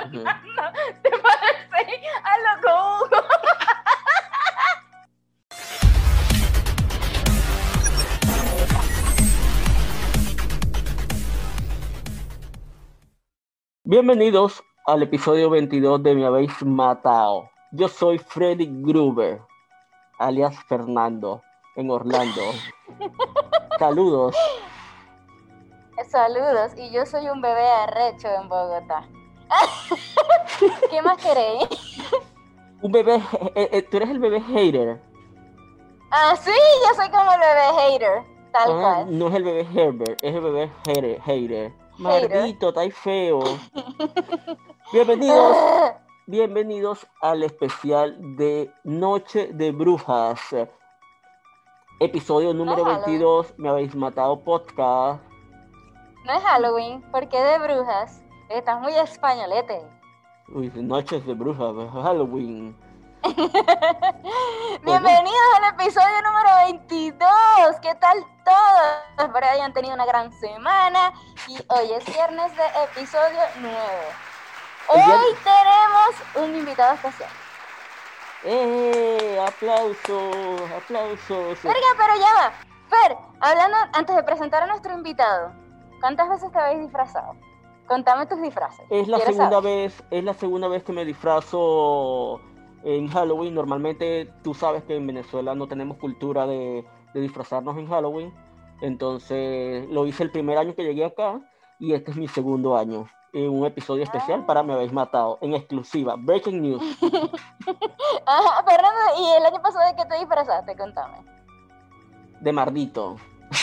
Ujú. No, te parece a loco Hugo. Bienvenidos al episodio 22 de Me Habéis Matado. Yo soy Freddy Gruber, alias Fernando, en Orlando. Saludos. Saludos, y yo soy un bebé arrecho en Bogotá. ¿Qué más queréis? Un bebé, tú eres el bebé hater. Ah, sí, yo soy como el bebé hater, tal cual. No es el bebé Herbert, es el bebé hater. Hater. Maldito, está feo. Bienvenidos al especial de Noche de Brujas. Episodio número No es Halloween. 22, Me Habéis Matado podcast. No es Halloween, porque de brujas. Estás muy españolete. Uy, Noches de Brujas, Halloween. Bienvenidos al episodio número 22. ¿Qué tal todos? Espero que hayan tenido una gran semana. Y hoy es viernes de episodio nuevo. Hoy tenemos un invitado especial. ¡Aplausos! Verga, pero ya va. Fer, hablando antes de presentar a nuestro invitado, ¿cuántas veces te habéis disfrazado? Contame tus disfraces. Es la segunda vez que me disfrazo en Halloween. Normalmente tú sabes que en Venezuela no tenemos cultura de disfrazarnos en Halloween. Entonces lo hice el primer año que llegué acá y este es mi segundo año. En un episodio especial para Me Habéis Matado, en exclusiva. Breaking news. Ajá, Fernando, ¿y el año pasado de qué te disfrazaste? Contame. De mardito.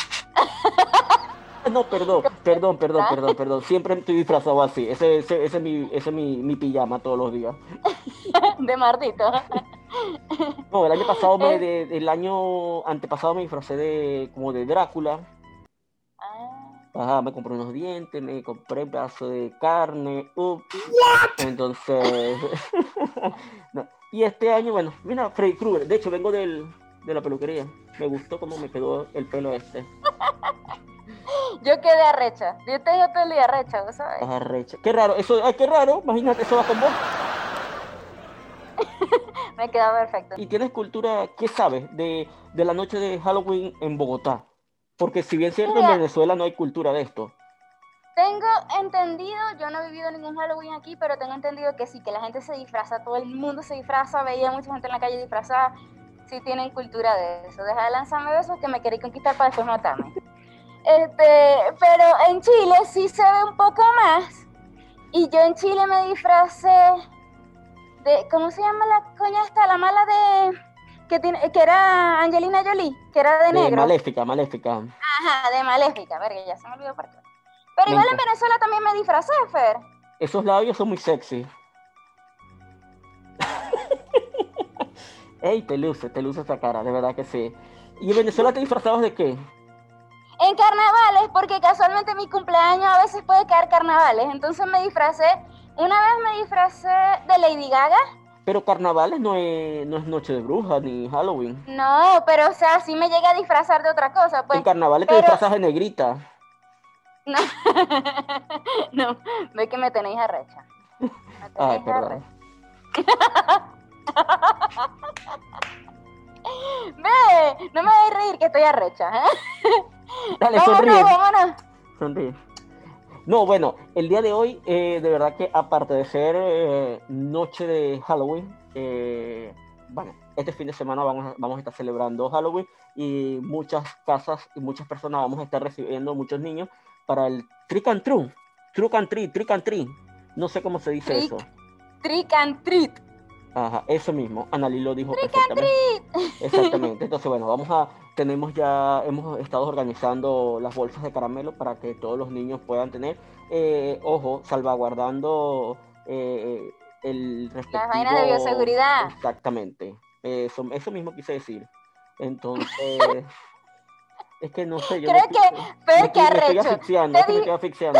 No, perdón. Siempre estoy disfrazado así. Ese es mi pijama todos los días. De mardito. No, el año pasado, el año antepasado me disfracé como de Drácula. Ajá, me compré unos dientes, me compré un pedazo de carne. Entonces... no. Y este año, bueno, mira, Freddy Krueger. De hecho, vengo de la peluquería. Me gustó cómo me quedó el pelo este. Yo quedé arrecha. Yo tengo pelo y arrecha, ¿vos sabés? Arrecha. Qué raro, qué raro. Imagínate, eso va con vos. Me queda perfecto. ¿Y tienes cultura, qué sabes de la noche de Halloween en Bogotá? Porque si bien cierto, en Venezuela no hay cultura de esto. Tengo entendido, yo no he vivido ningún Halloween aquí, pero tengo entendido que sí, que la gente se disfraza, todo el mundo se disfraza, veía mucha gente en la calle disfrazada. Sí tienen cultura de eso. Deja de lanzarme besos que me queréis conquistar para después matarme. Pero en Chile sí se ve un poco más. Y yo en Chile me disfracé de, ¿cómo se llama la coña esta? La mala de... que era Angelina Jolie, que era de negro. Maléfica. Ajá, de Maléfica, verga, ya se me olvidó por qué. Pero igual en Venezuela también me disfracé, Fer. Esos labios son muy sexy. Ey, te luce esa cara, de verdad que sí. ¿Y en Venezuela te disfrazabas de qué? En carnavales, porque casualmente mi cumpleaños a veces puede caer carnavales. Entonces me disfracé, una vez me disfracé de Lady Gaga. Pero carnavales no es Noche de Brujas ni Halloween. No, pero o sea, sí me llegué a disfrazar de otra cosa, pues. En carnavales te disfrazas de negrita. No, no, ve que me tenéis arrecha. Ay, perdón. Ve, no me hagáis reír que estoy arrecha, ¿eh? Dale, vámonos. Sonríe. No, bueno, el día de hoy, de verdad que aparte de ser noche de Halloween, bueno, este fin de semana vamos a estar celebrando Halloween y muchas casas y muchas personas vamos a estar recibiendo muchos niños para el trick and treat. No sé cómo se dice eso. Trick and treat. Ajá, eso mismo. Annalí lo dijo Trick perfectamente. And treat. Exactamente. Entonces, bueno, hemos estado organizando las bolsas de caramelo para que todos los niños puedan tener, ojo, salvaguardando el respectivo... Las vainas de bioseguridad. Exactamente. Eso mismo quise decir. Entonces... Es que no sé, yo creo me estoy asfixiando, me estoy asfixiando.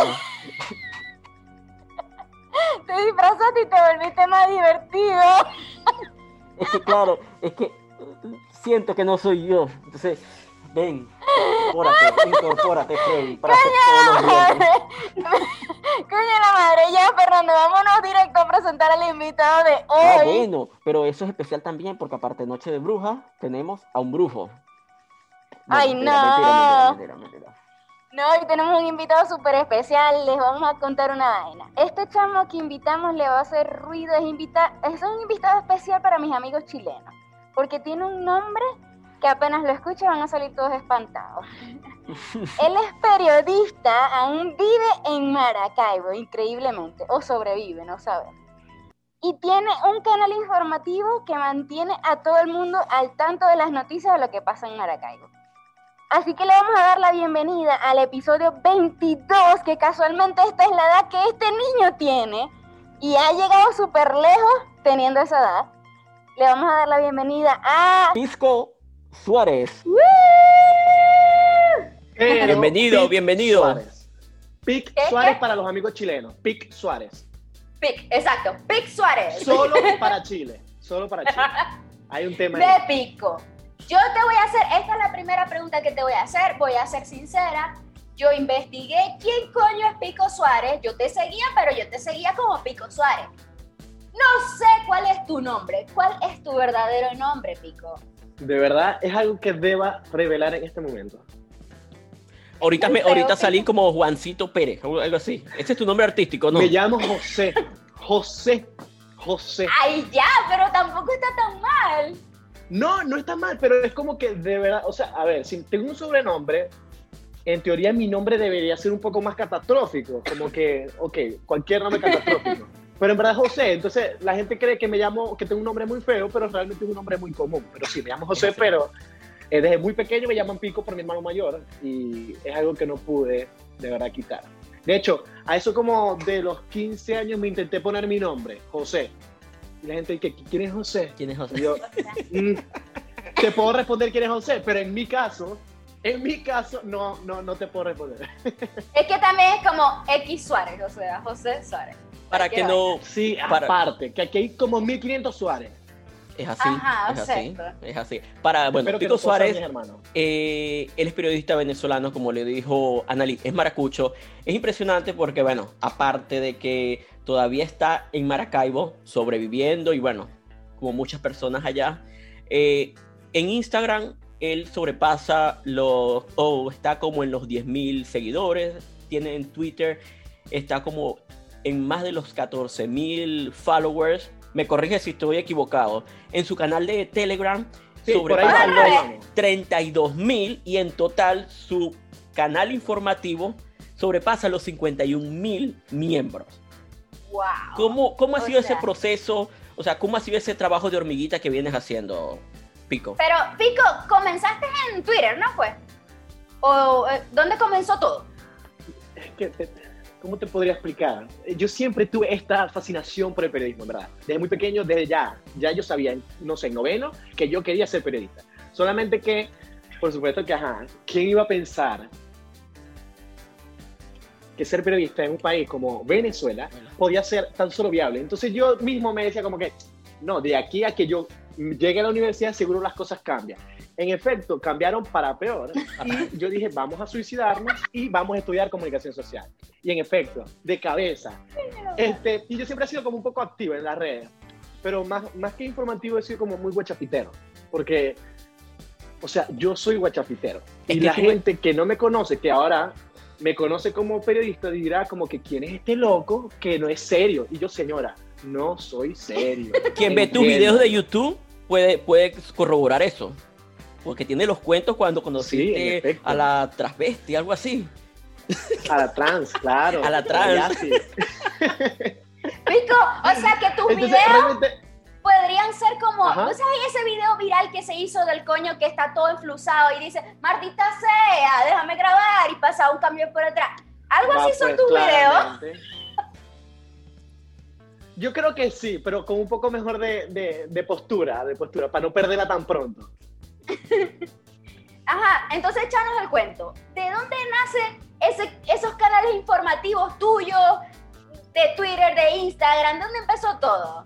Te disfrazaste y te volviste más divertido. Es que claro, siento que no soy yo. Entonces, ven, incorpórate, Freddy, para hacer todos los días. Coño la madre, ya Fernando, vámonos directo a presentar al invitado de hoy. Bueno, pero eso es especial también porque aparte de Noche de Brujas, tenemos a un brujo. Ay, mentira, no. mentira. No, hoy tenemos un invitado súper especial, les vamos a contar una vaina. Este chamo que invitamos le va a hacer ruido, es un invitado especial para mis amigos chilenos, porque tiene un nombre que apenas lo escuchen van a salir todos espantados. Él es periodista, aún vive en Maracaibo, increíblemente, o sobrevive, no sabemos. Y tiene un canal informativo que mantiene a todo el mundo al tanto de las noticias de lo que pasa en Maracaibo. Así que le vamos a dar la bienvenida al episodio 22, que casualmente esta es la edad que este niño tiene, y ha llegado súper lejos teniendo esa edad. Le vamos a dar la bienvenida a... Pisco Suárez. Bienvenido. Suárez. Pic Suárez para los amigos chilenos. Pic Suárez. Pic, exacto. Pic Suárez. Solo para Chile. Hay un tema de ahí. Pico. Yo te voy a hacer, esta es la primera pregunta que te voy a hacer, voy a ser sincera. Yo investigué quién coño es Pico Suárez. Yo te seguía, pero yo te seguía como Pico Suárez. No sé cuál es tu nombre. ¿Cuál es tu verdadero nombre, Pico? De verdad, es algo que deba revelar en este momento. Ahorita salí como Juancito Pérez, algo así. Ese es tu nombre artístico, ¿no? Me llamo José. José. Ay, ya, pero tampoco está tan mal. No está mal, pero es como que de verdad, o sea, a ver, si tengo un sobrenombre, en teoría mi nombre debería ser un poco más catastrófico, como que, cualquier nombre catastrófico. Pero en verdad José, entonces la gente cree que que tengo un nombre muy feo, pero realmente es un nombre muy común. Pero sí, me llamo José, pero desde muy pequeño me llaman Pico por mi hermano mayor y es algo que no pude de verdad quitar. De hecho, a eso como de los 15 años me intenté poner mi nombre, José. Y la gente dice, ¿quién es José? ¿Quién es José? Y yo, te puedo responder quién es José, pero en mi caso, no te puedo responder. Es que también es como X Suárez, o sea, José Suárez. Para que no... Sí, aparte, que aquí hay como 1500 Suárez. Es así, Ajá, es así. Bueno, Pico Suárez, él es periodista venezolano, como le dijo Annalí, es maracucho. Es impresionante porque, bueno, aparte de que todavía está en Maracaibo sobreviviendo y, bueno, como muchas personas allá, en Instagram él sobrepasa está como en los 10.000 seguidores, tiene en Twitter, está como en más de los 14.000 followers. Me corrige si estoy equivocado. En su canal de Telegram sobrepasa los 32.000 y en total su canal informativo sobrepasa los 51.000 miembros. Wow. ¿Cómo ha sido ese proceso? O sea, ¿cómo ha sido ese trabajo de hormiguita que vienes haciendo, Pico? Pero, Pico, comenzaste en Twitter, ¿no fue? ¿O dónde comenzó todo? Es que... ¿Cómo te podría explicar? Yo siempre tuve esta fascinación por el periodismo, ¿verdad? Desde muy pequeño, desde ya yo sabía, no sé, en noveno, que yo quería ser periodista. Solamente que, por supuesto que, ¿quién iba a pensar que ser periodista en un país como Venezuela podía ser tan solo viable? Entonces yo mismo me decía como que, no, de aquí a que yo llegue a la universidad seguro las cosas cambian. En efecto, cambiaron para peor y yo dije, vamos a suicidarnos y vamos a estudiar comunicación social. Y en efecto, de cabeza. Y yo siempre he sido como un poco activo en las redes, pero más que informativo he sido como muy guachafitero, porque, o sea, yo soy guachafitero. Y la gente que no me conoce, que ahora me conoce como periodista, dirá como que ¿quién es este loco que no es serio? Y yo, señora, no soy serio. Quien ve tus videos de YouTube puede corroborar eso. Porque tiene los cuentos cuando conociste a la transvesti, algo así. A la trans, claro. A la trans. Pico, o sea que tus videos podrían ser como, ¿no sabes ese video viral que se hizo del coño que está todo enflusado y dice, Martita sea, déjame grabar y pasa un camión por atrás? Algo así son tus videos. Yo creo que sí, pero con un poco mejor de postura, para no perderla tan pronto. Ajá, entonces échanos el cuento. ¿De dónde nacen esos canales informativos tuyos, de Twitter, de Instagram? ¿Dónde empezó todo?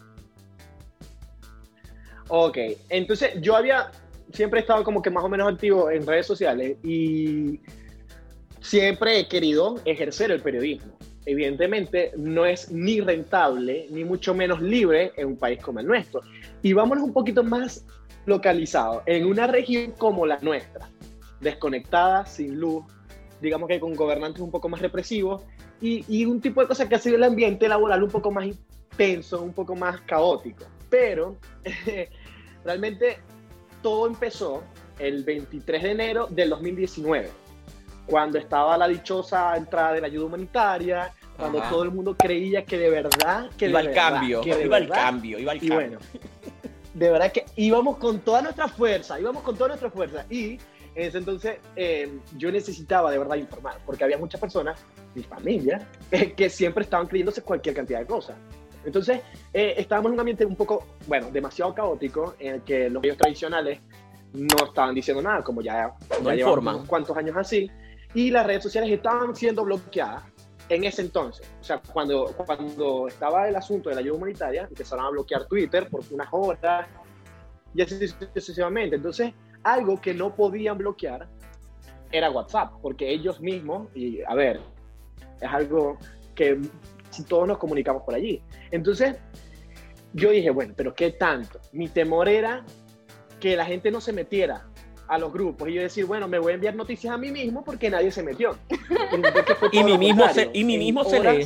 Ok, entonces yo siempre he estado como que más o menos activo en redes sociales y siempre he querido ejercer el periodismo. evidentemente no es ni rentable, ni mucho menos libre en un país como el nuestro. Y vámonos un poquito más localizado, en una región como la nuestra, desconectada, sin luz, digamos que con gobernantes un poco más represivos, y un tipo de cosas que ha sido el ambiente laboral un poco más intenso, un poco más caótico. Pero realmente todo empezó el 23 de enero del 2019, cuando estaba la dichosa entrada de la ayuda humanitaria, cuando todo el mundo creía que de verdad... Iba al cambio. Y bueno, de verdad que íbamos con toda nuestra fuerza, y en ese entonces yo necesitaba de verdad informar, porque había muchas personas, mi familia, que siempre estaban creyéndose cualquier cantidad de cosas. Entonces estábamos en un ambiente un poco, bueno, demasiado caótico, en el que los medios tradicionales no estaban diciendo nada, como ya llevamos unos cuantos años así, y las redes sociales estaban siendo bloqueadas en ese entonces. O sea, cuando estaba el asunto de la ayuda humanitaria, empezaron a bloquear Twitter por unas horas, y así sucesivamente. Entonces, algo que no podían bloquear era WhatsApp, porque ellos mismos, y a ver, es algo que si todos nos comunicamos por allí. Entonces, yo dije, bueno, pero ¿qué tanto? Mi temor era que la gente no se metiera a los grupos y yo decir, bueno, me voy a enviar noticias a mí mismo porque nadie se metió. Y mi mismo se lee.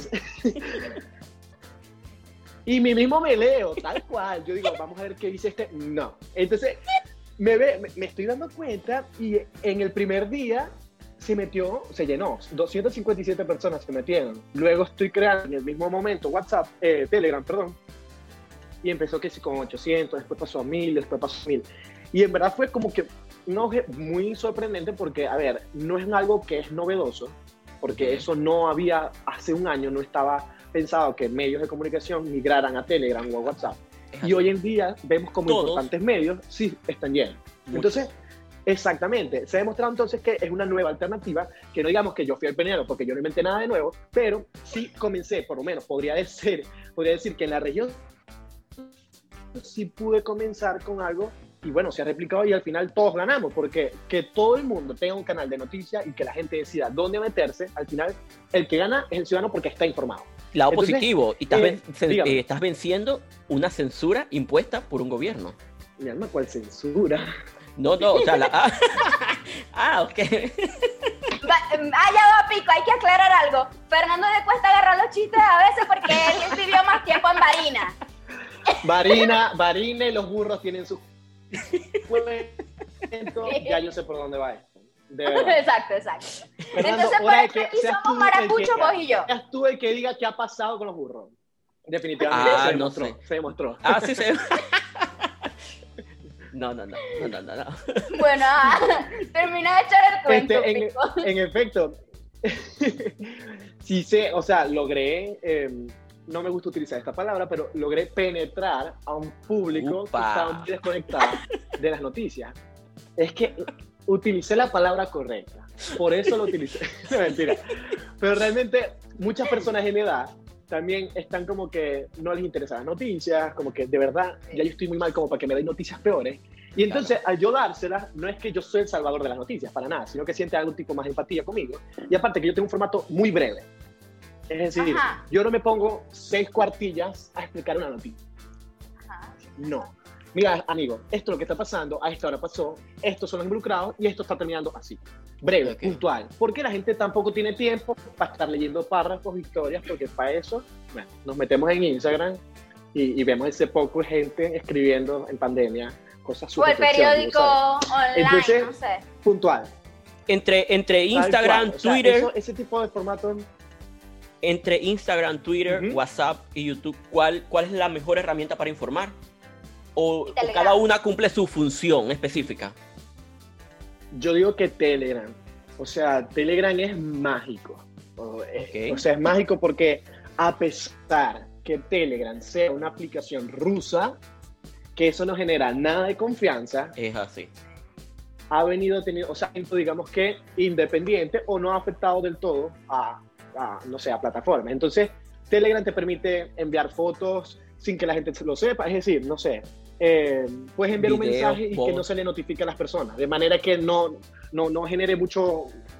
Y mi mismo me leo, tal cual. Yo digo, vamos a ver qué dice este. No. Entonces, me estoy dando cuenta y en el primer día se llenó. 257 personas se metieron. Luego estoy creando en el mismo momento Telegram, y empezó que sí con 800, después pasó a 1000, después pasó a 1000. Y en verdad fue como que muy sorprendente porque, a ver, no es algo que es novedoso, porque eso no había, hace un año no estaba pensado que medios de comunicación migraran a Telegram o a WhatsApp. Y hoy en día vemos como importantes medios sí están llenos. Entonces, exactamente, se ha demostrado entonces que es una nueva alternativa, que no digamos que yo fui el pionero porque yo no inventé nada de nuevo, pero sí comencé, por lo menos podría decir que en la región sí pude comenzar con algo y bueno, se ha replicado y al final todos ganamos, porque que todo el mundo tenga un canal de noticias y que la gente decida dónde meterse, al final el que gana es el ciudadano porque está informado. Lado positivo, y estás venciendo una censura impuesta por un gobierno. Mi alma, ¿cuál censura? No, o sea, ok. Ya va, Pico, hay que aclarar algo. Fernando le cuesta agarrar los chistes a veces porque él vivió más tiempo en Barina. Barina y los burros tienen su ya yo sé por dónde va esto. Exacto. Fernando, entonces por eso aquí somos maracuchos vos y yo. Seas tú el que diga qué ha pasado con los burros. Definitivamente se demostró. Sí se No. Bueno, termina de echar el cuento, Pico. En efecto, sí sé, o sea, logré, no me gusta utilizar esta palabra, pero logré penetrar a un público que estaba muy desconectado de las noticias. Es que utilicé la palabra correcta, por eso lo utilicé. No, mentira. Pero realmente muchas personas en mi edad también están como que no les interesan las noticias, como que de verdad ya yo estoy muy mal como para que me den noticias peores. Y entonces, al yo dárselas, no es que yo soy el salvador de las noticias, para nada, sino que siente algún tipo más de empatía conmigo. Y aparte que yo tengo un formato muy breve. Es decir, yo no me pongo 6 cuartillas a explicar una noticia. No. Mira, amigo, esto es lo que está pasando, a esta hora pasó, estos son los involucrados y esto está terminando así. Breve, puntual. Porque la gente tampoco tiene tiempo para estar leyendo párrafos, historias, porque para eso, bueno, nos metemos en Instagram y vemos ese poco de gente escribiendo en pandemia cosas súper. O el periódico online, entonces, no sé. Puntual. Entre Instagram, Twitter. Ese tipo de formato. Entre Instagram, Twitter, WhatsApp y YouTube, ¿cuál es la mejor herramienta para informar? ¿O cada una cumple su función específica? Yo digo que Telegram. O sea, Telegram es mágico. O sea, es mágico porque a pesar que Telegram sea una aplicación rusa, que eso no genera nada de confianza. Es así. Ha venido teniendo, o sea, digamos que independiente o no ha afectado del todo a plataformas. Entonces, Telegram te permite enviar fotos sin que la gente lo sepa. Es decir, no sé, puedes enviar un mensaje y que no se le notifique a las personas, de manera que no genere mucho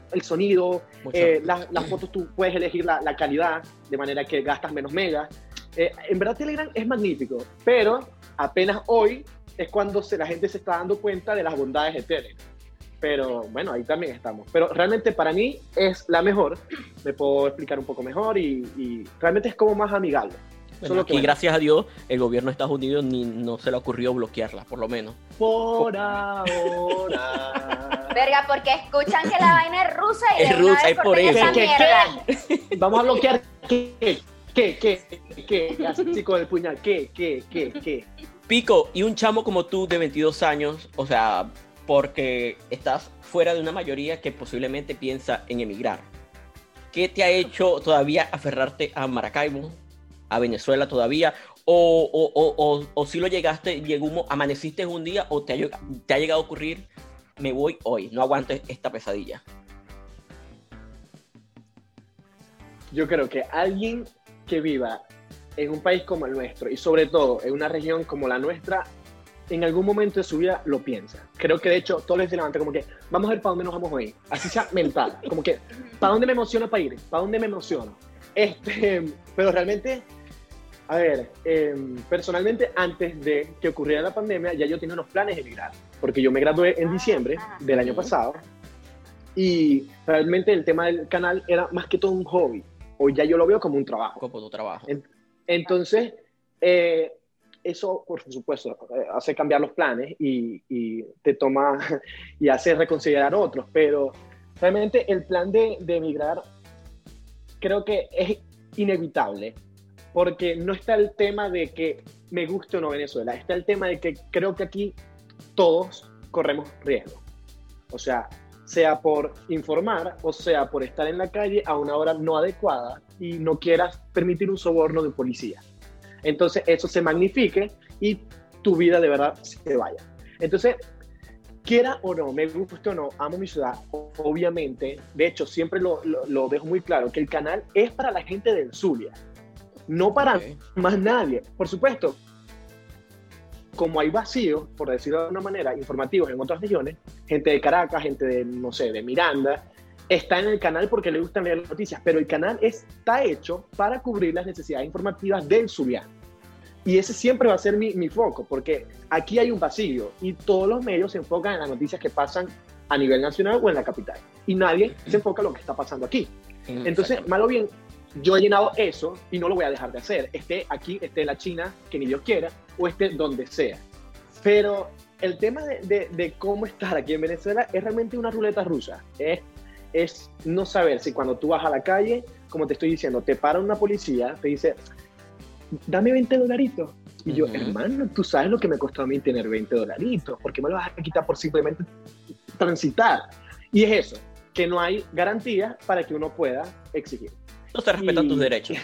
el sonido, las fotos tú puedes elegir la calidad, de manera que gastas menos megas. En verdad Telegram es magnífico, pero apenas hoy es cuando la gente se está dando cuenta de las bondades de Telegram. Pero bueno, ahí también estamos. Pero realmente para mí es la mejor, me puedo explicar un poco mejor y realmente es como más amigable. Bueno, aquí, gracias a Dios, el gobierno de Estados Unidos no se le ocurrió bloquearla, por lo menos. Por ahora. Verga, porque escuchan que la vaina es rusa y es rusa, es por eso. ¿Qué? Vamos a bloquear ¿qué? Así con el puñal, ¿qué? Pico, y un chamo como tú de 22 años, o sea, porque estás fuera de una mayoría que posiblemente piensa en emigrar. ¿Qué te ha hecho todavía aferrarte a Maracaibo, a Venezuela todavía? O si lo amaneciste un día o te ha llegado a ocurrir, me voy hoy, no aguanto esta pesadilla? Yo creo que alguien que viva en un país como el nuestro y sobre todo en una región como la nuestra, en algún momento de su vida lo piensa. Creo que de hecho todos les levantan como que vamos a ver para dónde nos vamos hoy. Así sea mental, como que ¿para dónde me emociona para ir? ¿Para dónde me emociono? Pero realmente, a ver, personalmente antes de que ocurriera la pandemia ya yo tenía unos planes de emigrar, porque yo me gradué en diciembre del año pasado y realmente el tema del canal era más que todo un hobby. Hoy ya yo lo veo como un trabajo. Como tu trabajo. Entonces, eso, por supuesto, hace cambiar los planes y te toma y hace reconsiderar otros, pero realmente el plan de emigrar creo que es inevitable, porque no está el tema de que me guste o no Venezuela, está el tema de que creo que aquí todos corremos riesgo. O sea por informar, o sea por estar en la calle a una hora no adecuada y no quieras permitir un soborno de policía. Entonces eso se magnifique y tu vida de verdad se vaya. Entonces, quiera o no, me guste o no, amo mi ciudad, obviamente. De hecho, siempre lo dejo muy claro, que el canal es para la gente del Zulia, no para más nadie. Por supuesto, como hay vacíos, por decirlo de alguna manera, informativos en otras regiones, gente de Caracas, gente de, no sé, de Miranda, está en el canal porque le gustan leer las noticias, pero el canal está hecho para cubrir las necesidades informativas del zuliano. Y ese siempre va a ser mi foco, porque aquí hay un vacío y todos los medios se enfocan en las noticias que pasan a nivel nacional o en la capital. Y nadie se enfoca en lo que está pasando aquí. Entonces, mal o bien, yo he llenado eso y no lo voy a dejar de hacer. Esté aquí, esté en la China, que ni Dios quiera, o esté donde sea. Pero el tema de cómo estar aquí en Venezuela es realmente una ruleta rusa. Es no saber si cuando tú vas a la calle, como te estoy diciendo, te para una policía, te dice, dame $20. Y yo, hermano, tú sabes lo que me costó a mí tener $20. ¿Por qué me lo vas a quitar por simplemente transitar? Y es eso, que no hay garantías para que uno pueda exigir. No se respetan tus derechos.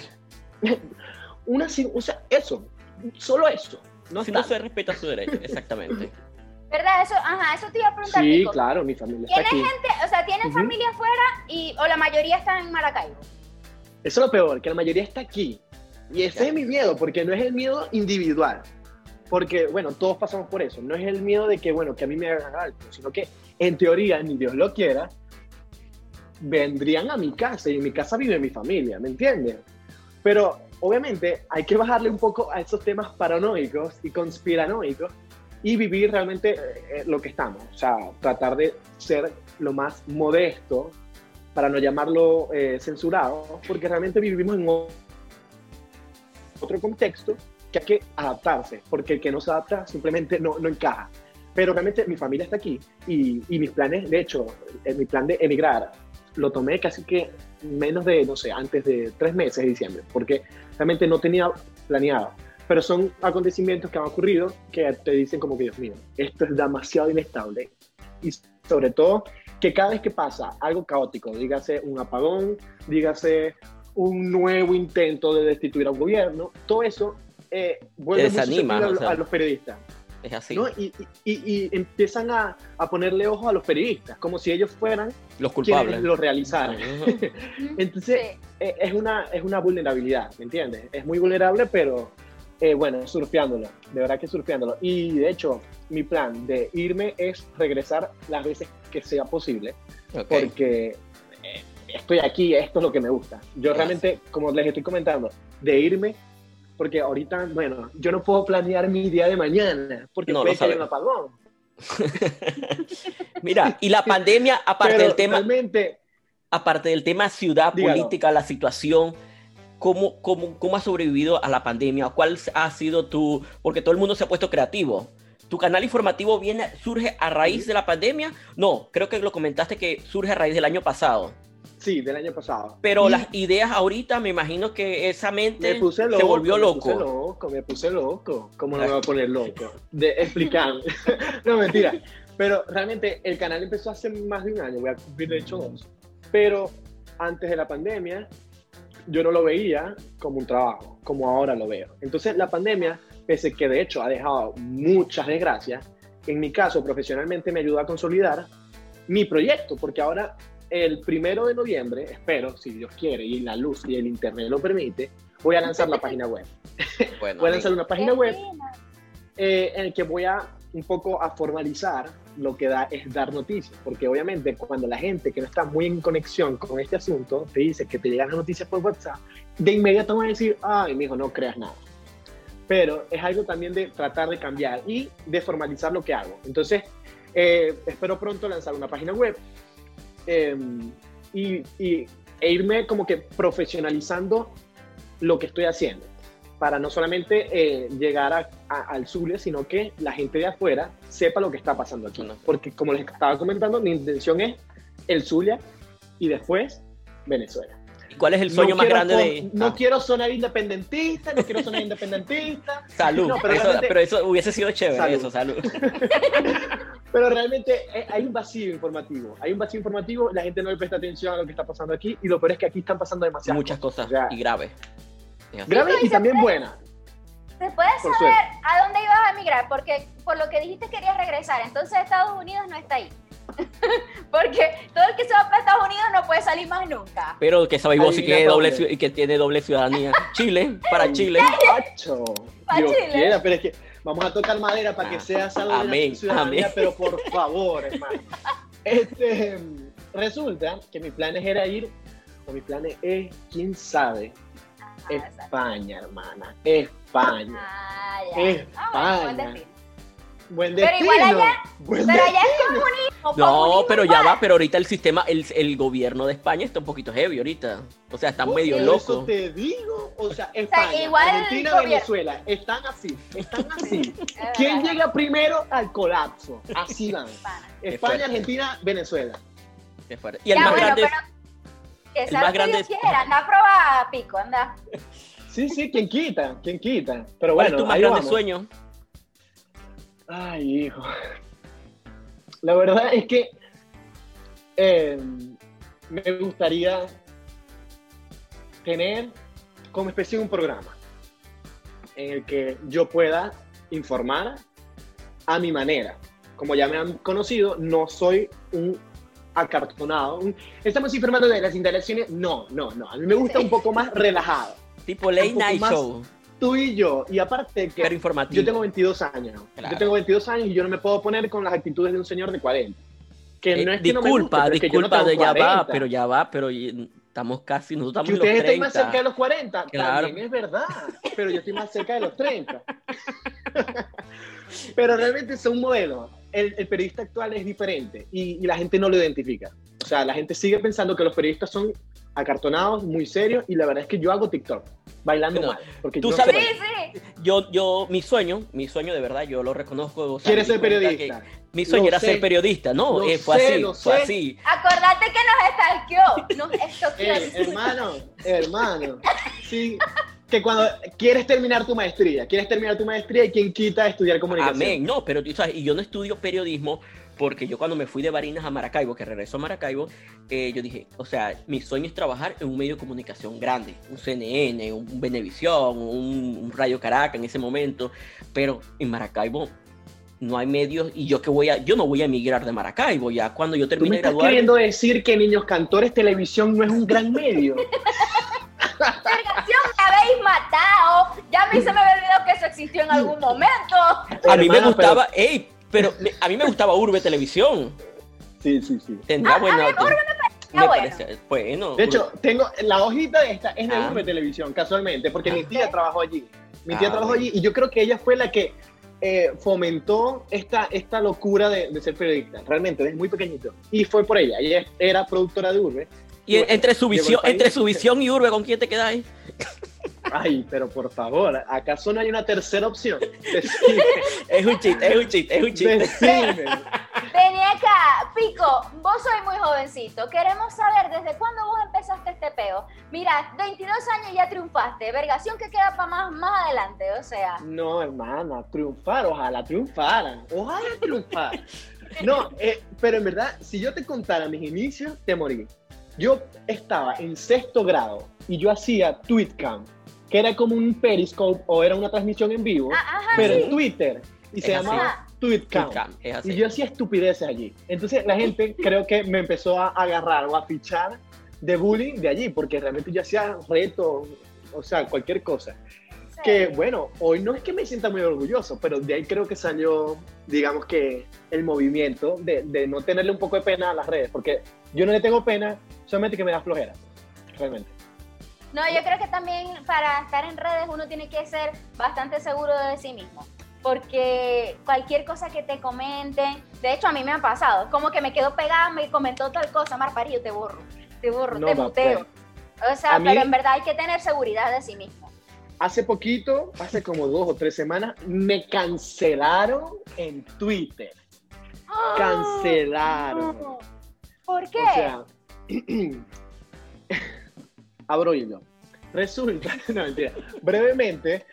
O sea, eso, solo eso. No se respeta su derecho, exactamente. ¿Verdad? Eso te iba a preguntar, Sí, Pico. claro, mi familia está aquí. ¿Tienes gente, o sea, tienes familia afuera o la mayoría está en Maracaibo? Eso es lo peor, que la mayoría está aquí. Y ese es mi miedo, porque no es el miedo individual. Porque, bueno, todos pasamos por eso. No es el miedo de que, bueno, que a mí me hagan algo, sino que, en teoría, ni Dios lo quiera, vendrían a mi casa y en mi casa vive mi familia, ¿me entiendes? Pero, obviamente, hay que bajarle un poco a esos temas paranoicos y conspiranoicos y vivir realmente lo que estamos. O sea, tratar de ser lo más modesto, para no llamarlo censurado, porque realmente vivimos en otro contexto que hay que adaptarse, porque el que no se adapta simplemente no encaja. Pero realmente mi familia está aquí y mis planes, de hecho, mi plan de emigrar, lo tomé casi que menos de, no sé, antes de 3 meses de diciembre, porque realmente no tenía planeado. Pero son acontecimientos que han ocurrido que te dicen como que, Dios mío, esto es demasiado inestable. Y sobre todo, que cada vez que pasa algo caótico, dígase un apagón, dígase un nuevo intento de destituir a un gobierno, todo eso vuelve desanima, a los periodistas. Es así. ¿No? Y empiezan a ponerle ojo a los periodistas, como si ellos fueran los culpables, quienes lo realizaran. Entonces, es una vulnerabilidad, ¿me entiendes? Es muy vulnerable, pero bueno, surfeándolo, de verdad que surfeándolo. Y de hecho, mi plan de irme es regresar las veces que sea posible, porque estoy aquí, esto es lo que me gusta. Yo realmente, como les estoy comentando, de irme, porque ahorita, bueno, yo no puedo planear mi día de mañana, porque puede que haya un apagón. Mira, y la pandemia, aparte Pero del tema, realmente, aparte del tema ciudad, dígalo. política, la situación, ¿cómo has sobrevivido a la pandemia? ¿Cuál ha sido tu...? Porque todo el mundo se ha puesto creativo. ¿Tu canal informativo surge a raíz de la pandemia? No, creo que lo comentaste que surge a raíz del año pasado. Sí, del año pasado. Pero Y las ideas ahorita, me imagino que esa mente me puse loco, se volvió loco. Me puse loco. ¿Cómo no me voy a poner loco? De explicar. No, mentira. Pero realmente el canal empezó hace más de un año, voy a cumplir de hecho 2. Pero antes de la pandemia, yo no lo veía como un trabajo, como ahora lo veo. Entonces la pandemia, pese que de hecho ha dejado muchas desgracias, en mi caso profesionalmente me ayudó a consolidar mi proyecto, porque ahora el 1 de noviembre, espero, si Dios quiere y la luz y el internet lo permite, voy a lanzar la página web. Bueno, voy a lanzar una página Qué web fino. en el que voy a un poco a formalizar lo que da es dar noticias, porque obviamente cuando la gente que no está muy en conexión con este asunto te dice que te llegan las noticias por WhatsApp, de inmediato van a decir, ay, mijo, no creas nada. Pero es algo también de tratar de cambiar y de formalizar lo que hago. Entonces, espero pronto lanzar una página web e irme como que profesionalizando lo que estoy haciendo, para no solamente llegar al Zulia, sino que la gente de afuera sepa lo que está pasando aquí. Porque como les estaba comentando, mi intención es el Zulia y después Venezuela. ¿Y cuál es el sueño más grande de...? No quiero sonar independentista, Salud, No, pero eso hubiese sido chévere, salud. eso, salud. Pero realmente hay un vacío informativo. La gente no le presta atención a lo que está pasando aquí, y lo peor es que aquí están pasando demasiadas Muchas cosas O sea, y graves. graves y también buenas. ¿Se puede Por saber a dónde ibas a emigrar? Porque por lo que dijiste querías regresar, entonces Estados Unidos no está ahí. Porque todo el que se va para Estados Unidos no puede salir más nunca. Pero que sabéis vos si Adivina que, dónde. que tiene doble ciudadanía. Chile, para Chile. Pacho, Pa' Dios Chile. quiera, pero es que vamos a tocar madera para que sea salvo de Amén, la ciudadanía, amén. pero por favor, hermano. Resulta que mis planes era ir, o mis planes es, quién sabe, Ajá, exacto. España, hermana, España. Ah, ya. España. Bueno, buen destino. Buen Pero destino. igual allá- buen Pero allá destino. es comunismo. No, comunismo pero igual. ya va, pero ahorita el sistema, el gobierno de España está un poquito heavy ahorita. O sea, están medio Eso locos. te digo, o sea, España, igual el Argentina, gobierno. Venezuela, están así. Es ¿Quién verdad. llega primero al colapso? Así van. Pana. España, fuerte. Argentina, Venezuela. Qué fuerte. Y el Ya, más bueno, grande es... pero que el sea más lo que grande Dios es- quiera. Anda a probar, Pico, anda. Sí, ¿quién quita? ¿Quién quita? Pero ¿Cuál bueno, es tu más ahí grande vamos. sueño? Ay, hijo. La verdad es que me gustaría tener como especie un programa en el que yo pueda informar a mi manera. Como ya me han conocido, no soy un acartonado. Estamos informando de las instalaciones. No. A mí me gusta un poco más relajado. Tipo late Un poco night más show, Tú y yo. Y aparte que pero informativo. yo tengo 22 años. Claro. Yo tengo 22 años y yo no me puedo poner con las actitudes de un señor de 40. Que no es que no me Disculpa, guste, pero es que yo no disculpa, tengo 40. ya va, pero estamos casi, nosotros Que estamos en ustedes los estén más cerca de 30. los 40, Claro. también es verdad. Pero yo estoy más cerca de los 30. Pero realmente son modelos. El periodista actual es diferente y la gente no lo identifica. O sea, la gente sigue pensando que los periodistas son acartonados, muy serios, y la verdad es que yo hago TikTok bailando No, mal. Porque tú yo no sabes- sé Sí, bailar. sí. Yo, mi sueño de verdad, yo lo reconozco. O sea, ¿Quieres me ser di cuenta periodista? que mi sueño Lo era sé. ser periodista, no, Lo fue sé, así, lo fue sé. así. Acordate que nos estoqueó. Hermano, sí, que cuando quieres terminar tu maestría y quien quita estudiar comunicación. Amén, no, pero tú sabes, y yo no estudio periodismo porque yo cuando me fui de Barinas a Maracaibo, que regreso a Maracaibo, yo dije, o sea, mi sueño es trabajar en un medio de comunicación grande, un CNN, un Venevisión, un Radio Caracas en ese momento, pero en Maracaibo no hay medios y yo no voy a emigrar de Maracaibo, ya cuando yo ¿Tú me termine de estás graduarme. queriendo decir que Niños Cantores Televisión no es un gran medio? Vergación, me habéis matado. Ya a mí se me había olvidado que eso existió en algún momento. A mí me Hermana, gustaba, a mí me gustaba Urbe Televisión. Sí. Tendrá buena. Me bueno. parece, bueno. De hecho, tengo la hojita esta es de Ah. Urbe Televisión, casualmente, porque mi tía Ok. trabajó allí. Mi tía Ah, trabajó bueno. allí y yo creo que ella fue la que fomentó esta locura de ser periodista. Realmente, desde muy pequeñito. Y fue por ella. Ella era productora de Urbe. Y bueno, entre su llegó al visión, país. entre su visión y Urbe, ¿con quién te quedáis? Ay, pero por favor, ¿acaso no hay una tercera opción? Decime, Es un chiste, es un chiste, es un chiste. decime. Vení acá, Pico, vos sois muy jovencito. Queremos saber desde cuándo vos empezaste este peo. Mira, 22 años y ya triunfaste. Vergación que queda para más adelante, o sea. No, hermana, triunfar, ojalá triunfaran. Ojalá triunfar. No, pero en verdad, si yo te contara mis inicios, te morí. Yo estaba en 6º grado y yo hacía TweetCam, que era como un Periscope o era una transmisión en vivo, Ajá, pero sí. en Twitter. Y se Es así. llamaba TweetCam. Es así. Y yo hacía estupideces allí. Entonces la gente creo que me empezó a agarrar o a fichar de bullying de allí, porque realmente yo hacía retos, o sea, cualquier cosa. Que bueno, hoy no es que me sienta muy orgulloso, pero de ahí creo que salió, digamos que el movimiento de no tenerle un poco de pena a las redes, porque yo no le tengo pena, solamente que me da flojera, realmente. No, yo creo que también para estar en redes uno tiene que ser bastante seguro de sí mismo. Porque cualquier cosa que te comenten, de hecho a mí me ha pasado, como que me quedo pegada, me comentó tal cosa, Marparillo, te borro, No, te ma, muteo. O sea, a mí- pero en verdad hay que tener seguridad de sí mismo. Hace poquito, hace como 2 o 3 semanas, me cancelaron en Twitter. Cancelaron. No. ¿Por qué? O sea, abro hilo. Resulta, no mentira, brevemente,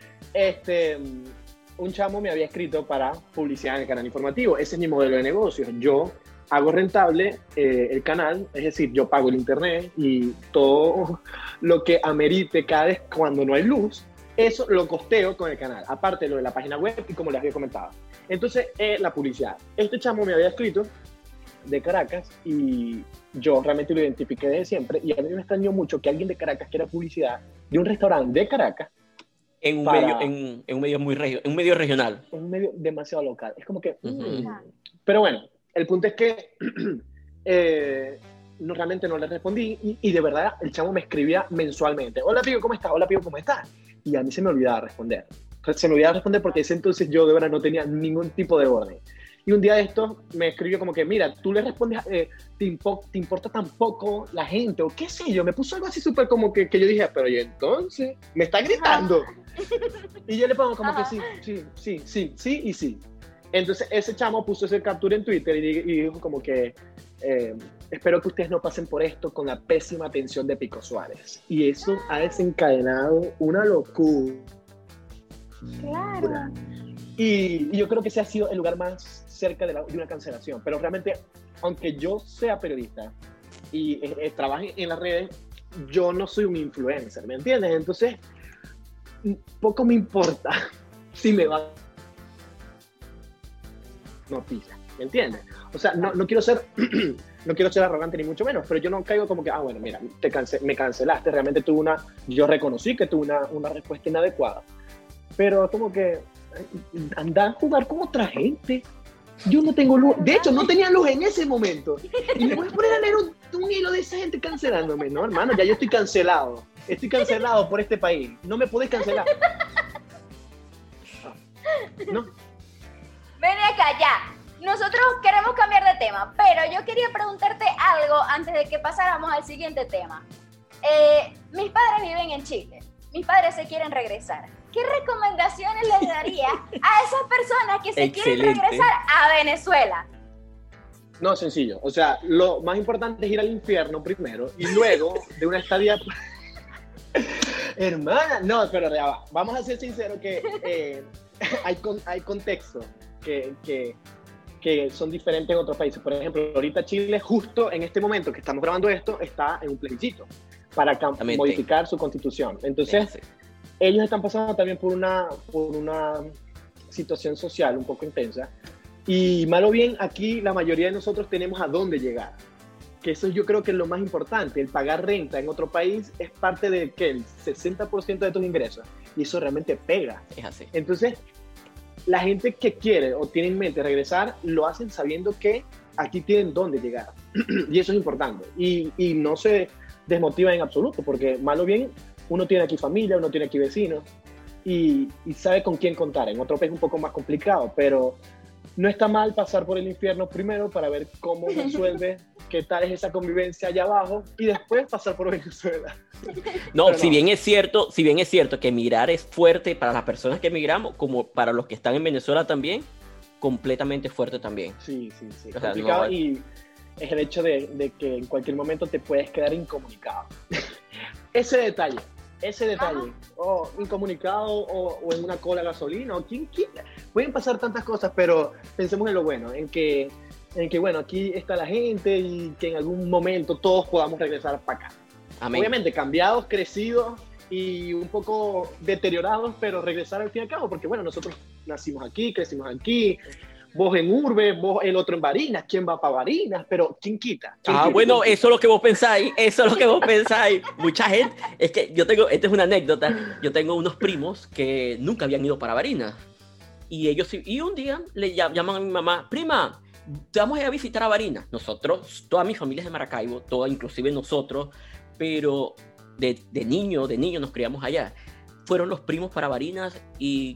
un chamo me había escrito para publicidad en el canal informativo. Ese es mi modelo de negocios. Yo hago rentable el canal, es decir, yo pago el internet y todo lo que amerite cada vez cuando no hay luz, eso lo costeo con el canal, aparte de lo de la página web y como les había comentado. Entonces, la publicidad. Este chamo me había escrito de Caracas y yo realmente lo identifiqué desde siempre y a mí me extrañó mucho que alguien de Caracas quiera publicidad de un restaurante de Caracas En un para- medio, en un medio en un medio regional. en un medio demasiado local. Es como que... Ujú. Pero bueno, el punto es que no, realmente no le respondí y de verdad el chamo me escribía mensualmente. Hola, Pico, ¿cómo estás? Hola, Pico, ¿cómo estás? Y a mí se me olvidaba responder. Se me olvidaba responder porque ese entonces yo de verdad no tenía ningún tipo de orden. Y un día de estos me escribió como que, mira, tú le respondes, ¿te importa tan poco la gente? O qué sé yo, me puso algo así súper como que yo dije, pero ¿y entonces? Me está gritando. Y yo le pongo como que sí. Entonces ese chamo puso ese captura en Twitter y dijo como que, espero que ustedes no pasen por esto con la pésima atención de Pico Suárez. Y eso ha desencadenado una locura. Claro. Y yo creo que ese ha sido el lugar más cerca de una cancelación. Pero realmente, aunque yo sea periodista y trabaje en las redes, yo no soy un influencer, ¿me entiendes? Entonces, poco me importa si me va noticia, ¿me entiendes? O sea, no quiero ser no quiero ser arrogante ni mucho menos, pero yo no caigo como que, bueno, mira, me cancelaste, realmente yo reconocí que tuve una respuesta inadecuada, pero como que anda a jugar con otra gente. Yo no tengo luz, de hecho no tenía luz en ese momento y me voy a poner a leer un hilo de esa gente cancelándome. No, hermano, ya yo estoy cancelado por este país, no me podés cancelar. No. Ven acá, ya. Nosotros queremos cambiar de tema, pero yo quería preguntarte algo antes de que pasáramos al siguiente tema. Mis padres viven en Chile. Mis padres se quieren regresar. ¿Qué recomendaciones les daría a esas personas que se quieren Excelente. regresar a Venezuela? No, sencillo. O sea, lo más importante es ir al infierno primero y luego de una estadía... Hermana, no, pero ya va. Vamos a ser sinceros que hay contextos que son diferentes en otros países. Por ejemplo, ahorita Chile, justo en este momento que estamos grabando esto, está en un plebiscito para modificar su constitución. Entonces, ellos están pasando también por una situación social un poco intensa. Y mal o bien, aquí la mayoría de nosotros tenemos a dónde llegar. Que eso yo creo que es lo más importante. El pagar renta en otro país es parte del que el 60% de tus ingresos. Y eso realmente pega. Es así. Entonces, la gente que quiere o tiene en mente regresar, lo hacen sabiendo que aquí tienen dónde llegar. Y eso es importante. Y no se desmotiva en absoluto, porque mal o bien uno tiene aquí familia, uno tiene aquí vecinos y sabe con quién contar. En otro país es un poco más complicado, pero no está mal pasar por el infierno primero para ver cómo resuelve, qué tal es esa convivencia allá abajo y después pasar por Venezuela. No, si bien es cierto que emigrar es fuerte para las personas que emigramos, como para los que están en Venezuela también, completamente fuerte también. Sí. O sea, complicado no, y es el hecho de que en cualquier momento te puedes quedar incomunicado. Ese detalle, o incomunicado o en una cola de gasolina, o quién quita. Pueden pasar tantas cosas, pero pensemos en lo bueno, en que bueno, aquí está la gente y que en algún momento todos podamos regresar para acá. Amén. Obviamente cambiados, crecidos y un poco deteriorados, pero regresar al fin y al cabo, porque bueno, nosotros nacimos aquí, crecimos aquí, vos en Urbe, vos el otro en Barinas, ¿quién va para Barinas? Pero ¿quién quita? Bueno, eso es lo que vos pensáis, Mucha gente, es que esta es una anécdota, yo tengo unos primos que nunca habían ido para Barinas, y un día le llaman a mi mamá, prima, te vamos a ir a visitar a Barinas. Nosotros, toda mi familia es de Maracaibo, inclusive nosotros, pero de niño nos criamos allá. Fueron los primos para Barinas y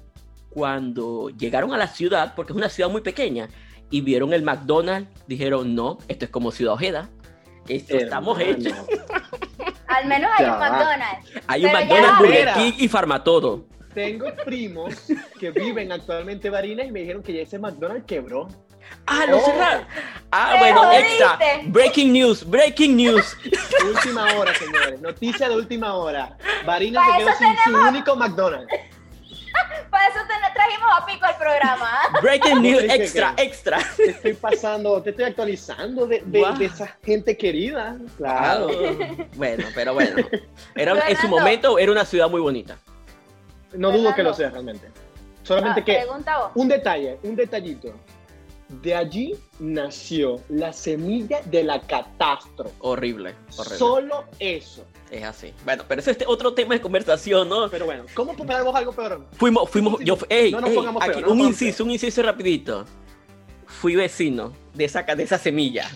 cuando llegaron a la ciudad, porque es una ciudad muy pequeña, y vieron el McDonald's, dijeron, no, esto es como Ciudad Ojeda, estamos hechos. Al menos hay un McDonald's. Hay un Pero McDonald's, Burger Mira. King y Farmatodo. Tengo primos que viven actualmente en Barinas y me dijeron que ya ese McDonald's quebró. Lo cerraron. ¡Me Bueno, jodiste! extra. Breaking news. Última hora, señores. Noticia de última hora. Barinas Para se quedó eso sin su tenemos- único McDonald's. Para eso trajimos a Pico al programa. Breaking news, ¿Qué? extra. Te estoy actualizando de Wow. esa gente querida. Claro. Bueno. En su Fernando. momento era una ciudad muy bonita. No dudo que Fernando. lo sea realmente. Solamente que Pregunta vos. un detallito. De allí nació la semilla de la catástrofe. Horrible. Solo eso. Es así. Bueno, pero ese es otro tema de conversación, ¿no? Pero bueno, ¿cómo ponemos algo peor? Fuimos, No nos pongamos peor, aquí, no nos un pongamos inciso rapidito. Fui vecino de esa semilla.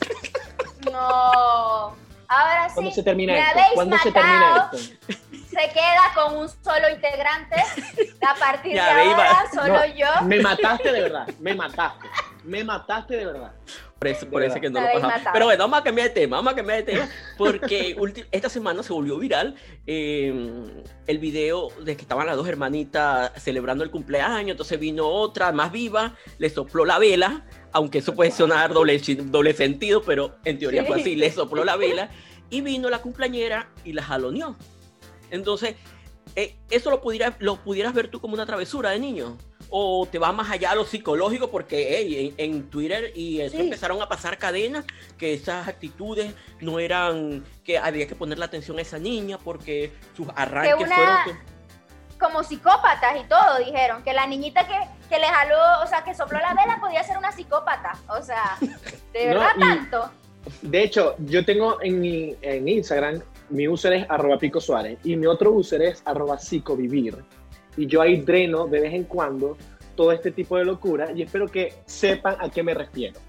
No. Ahora sí. ¿Cuándo se termina me esto? habéis ¿Cuándo se matado. termina esto? Se queda con un solo integrante. A partir Ya de ve, ahora, Iba. solo No, yo. Me mataste de verdad. Me mataste de verdad. Por eso que no Me lo habéis pasamos. matado. Pero bueno, vamos a cambiar de tema, porque esta semana se volvió viral el video de que estaban las dos hermanitas celebrando el cumpleaños, entonces vino otra más viva, le sopló la vela, aunque eso puede sonar doble sentido, pero en teoría fue así, le sopló la vela, y vino la cumpleañera y la jaloneó. Entonces, eso lo pudieras ver tú como una travesura de niño. O te va más allá a lo psicológico, porque en Twitter y eso Sí. empezaron a pasar cadenas, que esas actitudes no eran, que había que ponerle atención a esa niña porque sus arranques Que una- fueron... Como psicópatas y todo, dijeron. Que la niñita que le jaló, o sea, que sopló la vela podía ser una psicópata. O sea, de No, verdad y- tanto. De hecho, yo tengo en Instagram, mi user es @picosuárez y mi otro user es @psicovivir. Y yo ahí dreno de vez en cuando todo este tipo de locura y espero que sepan a qué me refiero.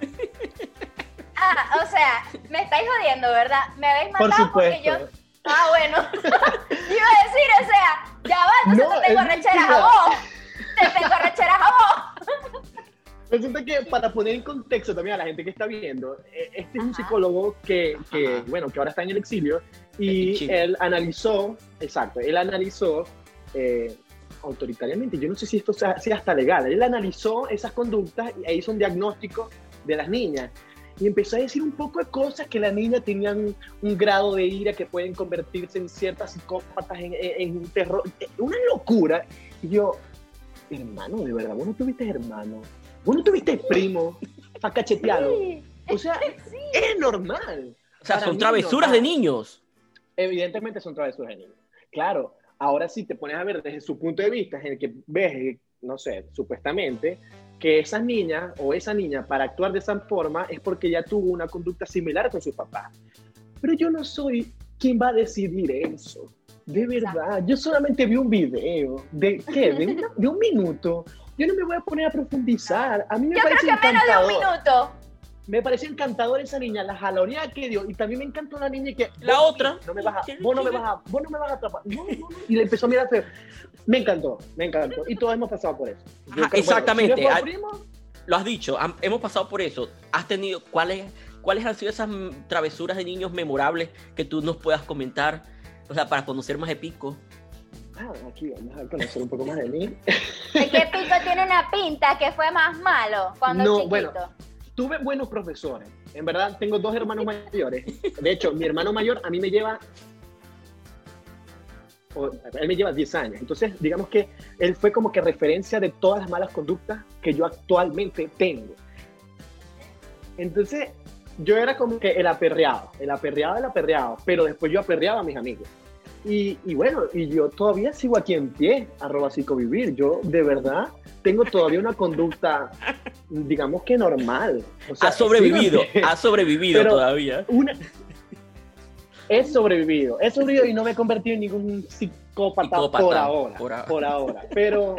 O sea, me estáis jodiendo, ¿verdad? Me habéis Por matado porque yo... supuesto. Bueno. Iba a decir, o sea, ya va, entonces No, te tengo es recheras a mentira. vos. Te tengo recheras a vos. Resulta que para poner en contexto también a la gente que está viendo, este es un Ajá. psicólogo que ahora está en el exilio y Chile. él analizó autoritariamente, yo no sé si esto sea hasta legal, él analizó esas conductas e hizo un diagnóstico de las niñas y empezó a decir un poco de cosas que las niñas tenían un grado de ira que pueden convertirse en ciertas psicópatas, en un terror, una locura. Y yo, hermano, de verdad, vos no tuviste hermano, vos no tuviste primo para cachetearlo. Sí. O sea, es normal. O sea, Para son mí travesuras normal. de niños. Evidentemente son travesuras de niños. Claro, ahora sí te pones a ver desde su punto de vista, en el que ves, no sé, supuestamente, que esas niñas o esa niña para actuar de esa forma es porque ya tuvo una conducta similar con sus papás. Pero yo no soy quien va a decidir eso. De verdad, yo solamente vi un video de un minuto yo no me voy a poner a profundizar. A mí me Yo creo parece que menos de un encantador. minuto. Me pareció encantador esa niña, la jaloneada que dio. Y también me encantó la niña que... La vos otra. No me vas a, vos no me vas a atrapar. No. Y le empezó a mirar feo. Me encantó. Y todos hemos pasado por eso. Ajá, exactamente. Si yo fuera primo, Lo has dicho, hemos pasado por eso. ¿Has tenido cuáles han sido esas travesuras de niños memorables que tú nos puedas comentar? O sea, para conocer más de Pico. aquí vamos a conocer un poco más de mí. Es que Pico tiene una pinta que fue más malo cuando No, chiquito. bueno. Tuve buenos profesores. En verdad, tengo 2 hermanos mayores. De hecho, mi hermano mayor a mí me lleva... Él me lleva 10 años. Entonces, digamos que él fue como que referencia de todas las malas conductas que yo actualmente tengo. Entonces, yo era como que el aperreado. Pero después yo aperreaba a mis amigos. Y bueno, y yo todavía sigo aquí en pie, @psicovivir. Yo, de verdad, tengo todavía una conducta, digamos que normal. O sea, Has sobrevivido, Pero todavía. He sobrevivido y no me he convertido en ningún psicópata por ahora. Pero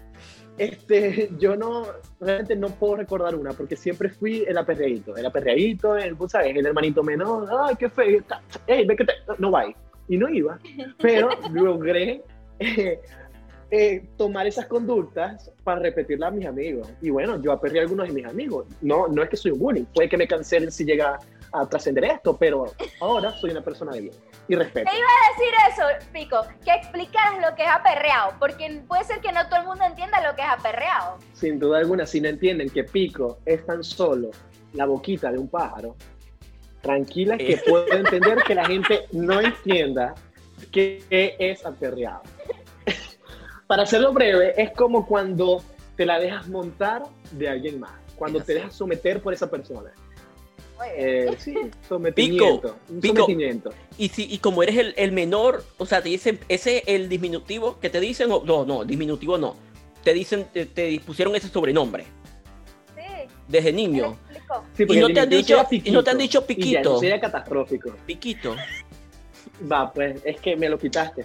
yo realmente no puedo recordar una, porque siempre fui el aperreadito, ¿sabes? El hermanito menor, ay, qué feo, hey, ve que no va. Y no iba, pero logré tomar esas conductas para repetirlas a mis amigos. Y bueno, yo aperré a algunos de mis amigos. No es que soy un bullying, puede que me cancelen si llega a trascender esto, pero ahora soy una persona de bien y respeto. Te iba a decir eso, Pico, que explicaras lo que es aperreado, porque puede ser que no todo el mundo entienda lo que es aperreado. Sin duda alguna, si no entienden que Pico es tan solo la boquita de un pájaro, tranquila que puedo entender que la gente no entienda qué es aperreado. Para hacerlo breve, es como cuando te la dejas montar de alguien más, cuando te dejas someter por esa persona. Sí, sometimiento. Sometimiento. Y como eres el menor, o sea, te dicen, ese el diminutivo que te dicen, no, diminutivo no. Te dicen, te pusieron ese sobrenombre. Sí. Desde niño. Sí, y no te han dicho Piquito. Y ya, eso sería catastrófico. Piquito. Va, pues, es que me lo quitaste.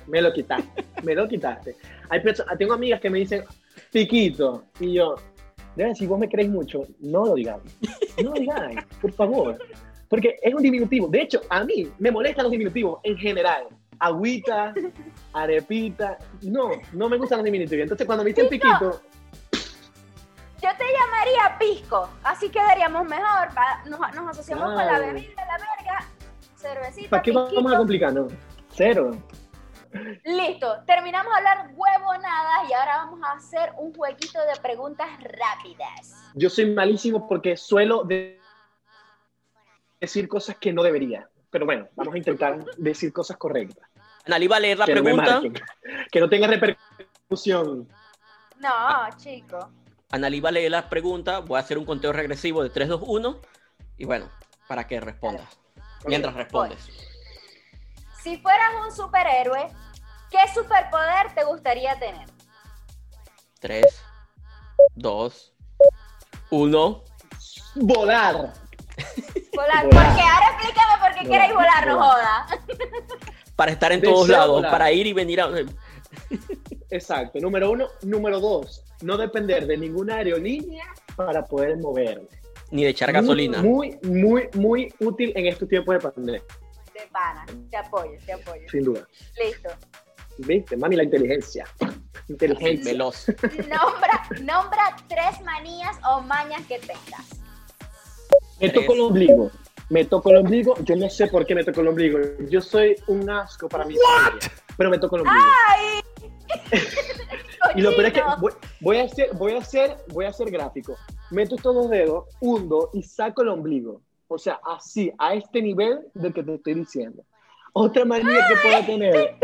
Tengo amigas que me dicen Piquito, y yo, si vos me queréis mucho, no lo digáis, por favor, porque es un diminutivo. De hecho, a mí me molestan los diminutivos en general. Agüita, arepita, no me gustan los diminutivos. Entonces, cuando me dicen Piquito, yo te llamaría Pisco, así quedaríamos mejor. Nos asociamos con la bebida, la verga, cervecita, ¿para qué Pisquito. vamos a complicarnos? Cero. Listo, terminamos de hablar huevonadas y ahora vamos a hacer un jueguito de preguntas rápidas. Yo soy malísimo porque suelo decir cosas que no debería. Pero bueno, vamos a intentar decir cosas correctas. Analí va a leer la Que no me pregunta. marquen, que no tenga repercusión. No, chico. Analí va a leer la pregunta. Voy a hacer un conteo regresivo de 3, 2, 1. Y bueno, para que respondas. Mientras respondes. Si fueras un superhéroe, ¿qué superpoder te gustaría tener? 3, 2, 1. Volar. Volar. Volar. Porque ahora explícame por qué queréis volar, no joda. Para estar en Deseo todos lados, volar. para ir y venir a... Exacto, número 1. Número 2, no depender de ninguna aerolínea para poder moverme. Ni de echar gasolina. Muy útil en estos tiempos de pandemia. De pana, te apoyo. Sin duda. Listo. ¿Viste? Mami, la inteligencia. Veloz. Nombra 3 manías o mañas que tengas. Me toco el ombligo. Yo no sé por qué me toco el ombligo. Yo soy un asco para mi familia, pero me toco el ombligo. ¡Ay! Y lo peor es que voy a ser gráfico. Meto estos 2 dedos, hundo y saco el ombligo. O sea, así, a este nivel de que te estoy diciendo. Otra manía que puedo tener.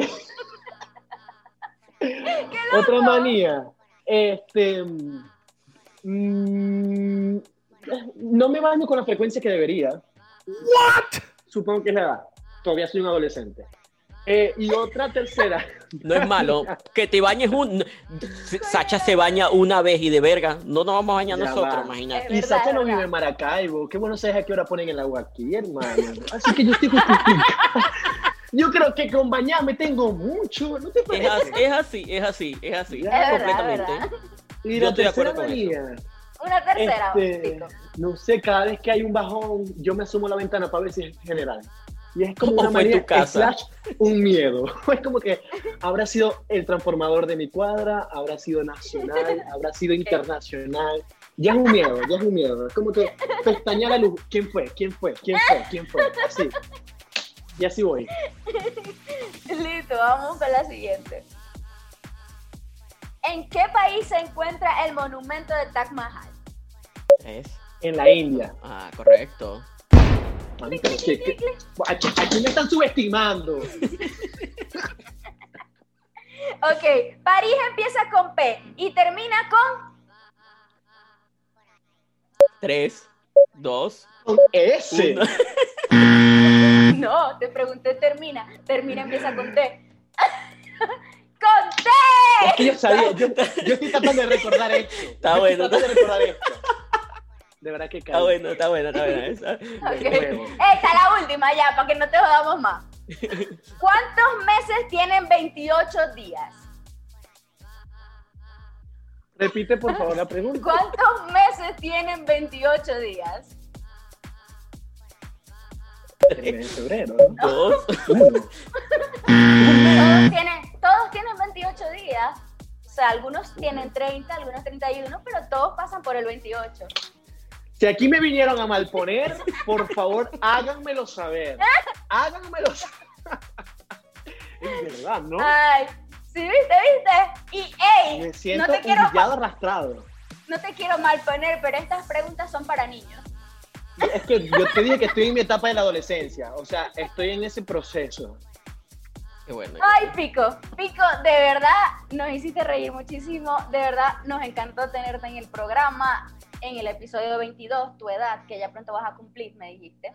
Otra manía. No me baño con la frecuencia que debería. Supongo que es la edad. Todavía soy un adolescente. Y otra tercera. No es malo. Que te bañes Sacha se baña una vez y de verga. No nos vamos a bañar Ya nosotros, va. imagínate. Es Y verdad, Sacha no es vive verdad. en Maracaibo. Qué bueno sabes a qué hora ponen el agua aquí, hermano. Así que yo estoy justificado. Yo creo que con bañarme tengo mucho. ¿No te parece? Es así. Es verdad, completamente. es verdad. Y Yo la estoy de tercera acuerdo con manía, Una tercera, Pico. no sé, cada vez que hay un bajón, yo me asomo a la ventana para ver si es general. Y es como O una fue en manía tu casa. / un miedo. Es como que habrá sido el transformador de mi cuadra, habrá sido nacional, habrá sido internacional. Ya es un miedo, ya es un miedo. Es como que pestañear la luz. ¿Quién fue? ¿Quién fue? ¿Quién fue? ¿Quién fue? Así. Y así voy. Listo, vamos con la siguiente. ¿En qué país se encuentra el monumento de Taj Mahal? 3. En la India. Ah, correcto. Mami, pero aquí me están subestimando. Ok, París empieza con P y termina con... 3, 2, Con S. 1. No, te pregunté termina. Termina empieza con T. ¡Con T! Es que yo sabía, yo estoy tratando de recordar esto. Está Yo bueno, estoy tratando de recordar esto. De verdad que Está bueno, está bueno, está bueno. Esa. Ok. huevo. Esta la última ya, para que no te jodamos más. ¿Cuántos meses tienen 28 días? Repite, por favor, la pregunta. ¿Cuántos meses tienen 28 días? En febrero, ¿no? 2. Uno. Todos tienen 28 días. O sea, algunos tienen 30, algunos 31, pero todos pasan por el 28. Si aquí me vinieron a malponer, por favor, háganmelo saber. Háganmelo saber. Es verdad, ¿no? Ay, ¿sí viste? Y, ey, Me siento no te quiero humillado, arrastrado. No te quiero malponer, pero estas preguntas son para niños. Es que yo te dije que estoy en mi etapa de la adolescencia. O sea, estoy en ese proceso. Qué bueno. Ay, Pico, de verdad nos hiciste reír muchísimo. De verdad nos encantó tenerte en el programa, en el episodio 22, tu edad, que ya pronto vas a cumplir, me dijiste.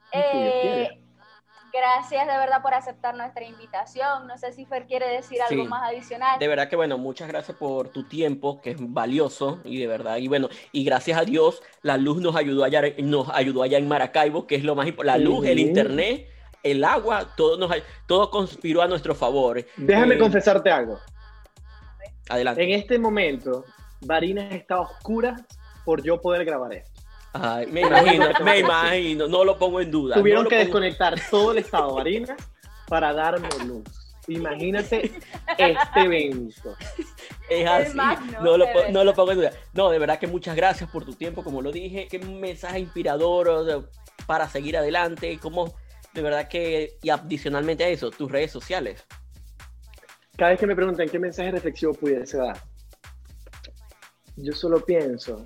Gracias de verdad por aceptar nuestra invitación. No sé si Fer quiere decir algo Sí. más adicional. De verdad que bueno, muchas gracias por tu tiempo, que es valioso, y de verdad, y bueno, y gracias a Dios, la luz nos ayudó allá en Maracaibo, que es lo más importante. La luz, el internet, el agua, todo conspiró a nuestro favor. Déjame confesarte algo. Adelante. En este momento, Barinas está oscura por yo poder grabar esto. Ay, me imagino, no lo pongo en duda. Tuvieron no que lo pongo- desconectar todo el estado de Barinas para darme luz. Imagínate este evento. Es así, más, no lo pongo en duda. No, de verdad que muchas gracias por tu tiempo, como lo dije, qué mensaje inspirador, o sea, para seguir adelante, como de verdad que, y adicionalmente a eso, tus redes sociales. Cada vez que me preguntan qué mensaje reflexivo pudiese dar, yo solo pienso,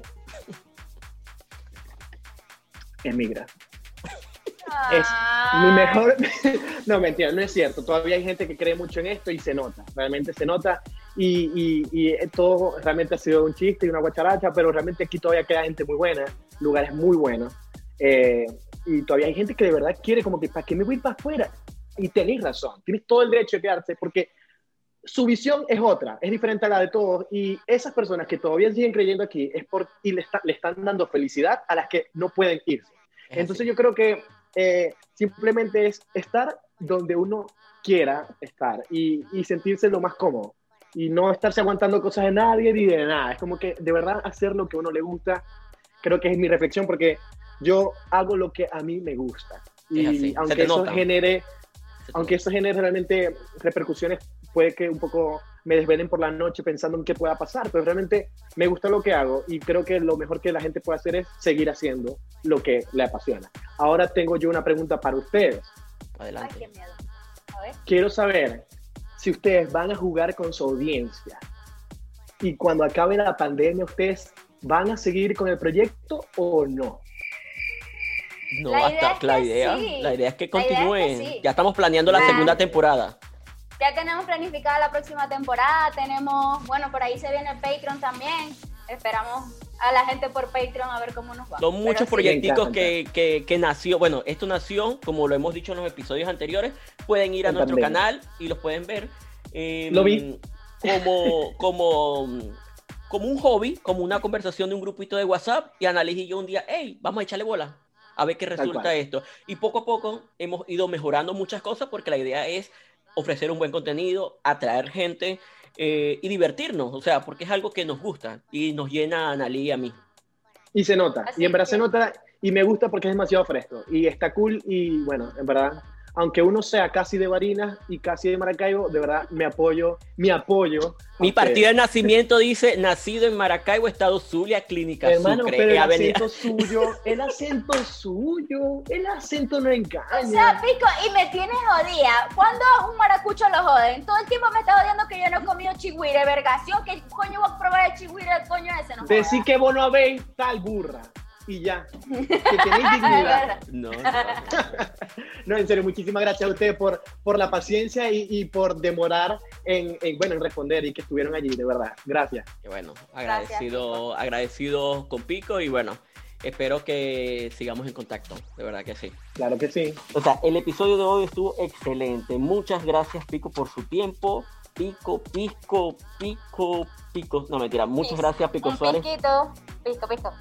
emigra. Es mi mejor... No, mentira, no es cierto. Todavía hay gente que cree mucho en esto y se nota. Realmente se nota. Y todo realmente ha sido un chiste y una guacharacha, pero realmente aquí todavía queda gente muy buena, lugares muy buenos. Y todavía hay gente que de verdad quiere como que, ¿para qué me voy para afuera? Y tenéis razón. Tienes todo el derecho de quedarse porque su visión es otra, es diferente a la de todos. Y esas personas que todavía siguen creyendo aquí y le están dando felicidad a las que no pueden irse. Entonces yo creo que simplemente es estar donde uno quiera estar y sentirse lo más cómodo y no estarse aguantando cosas de nadie ni de nada. Es como que de verdad hacer lo que a uno le gusta. Creo que es mi reflexión porque yo hago lo que a mí me gusta y aunque eso genere realmente repercusiones, puede que un poco me desvelen por la noche pensando en qué pueda pasar, pero realmente me gusta lo que hago y creo que lo mejor que la gente puede hacer es seguir haciendo lo que le apasiona. Ahora tengo yo una pregunta para ustedes. Adelante. Ay, qué miedo. A ver. Quiero saber si ustedes van a jugar con su audiencia y cuando acabe la pandemia, ¿ustedes van a seguir con el proyecto o no? No, La idea es la que idea, sí. la idea es que La idea es que continúe. sí. Ya estamos planeando la segunda temporada. Ya tenemos planificada la próxima temporada, tenemos, bueno, por ahí se viene Patreon también. Esperamos a la gente por Patreon a ver cómo nos va. Son muchos Pero sí. proyecticos Me encanta. que nació, bueno, esto nació, como lo hemos dicho en los episodios anteriores, pueden ir a En nuestro pandemia. canal y los pueden ver. Lo vi. Como un hobby, como una conversación de un grupito de WhatsApp, y Annalise y yo un día, hey, vamos a echarle bola, a ver qué resulta cual. esto. Y poco a poco hemos ido mejorando muchas cosas porque la idea es ofrecer un buen contenido, atraer gente, y divertirnos, o sea, porque es algo que nos gusta y nos llena a Analí y a mí. Y se nota, Así y en verdad que- se nota, y me gusta porque es demasiado fresco, y está cool, y bueno, en verdad, aunque uno sea casi de Barinas y casi de Maracaibo, de verdad me apoyo a Mi partida de ustedes. nacimiento dice, nacido en Maracaibo, estado Zulia, Clínica Hermano, Sucre, pero el Avenida. el acento no O sea, engaña. Pico, y me tienes jodida. ¿Cuándo un maracucho lo joden? Todo el tiempo me está jodiendo que yo no he comido chigüire, vergación. ¿Qué coño voy a probar el chigüire, el coño ese? No joda. Decir que vos no habéis tal burra, y ya, que tenéis Es dignidad. verdad. No. No, en serio, muchísimas gracias a ustedes por la paciencia y por demorar en responder y que estuvieron allí, de verdad. Gracias. Y bueno, Gracias, agradecido con Pico y bueno, espero que sigamos en contacto, de verdad que sí. Claro que sí. O sea, el episodio de hoy estuvo excelente. Muchas gracias, Pico, por su tiempo. Pico. No, mentira. Muchas gracias, Pico Un Suárez, piquito, pico.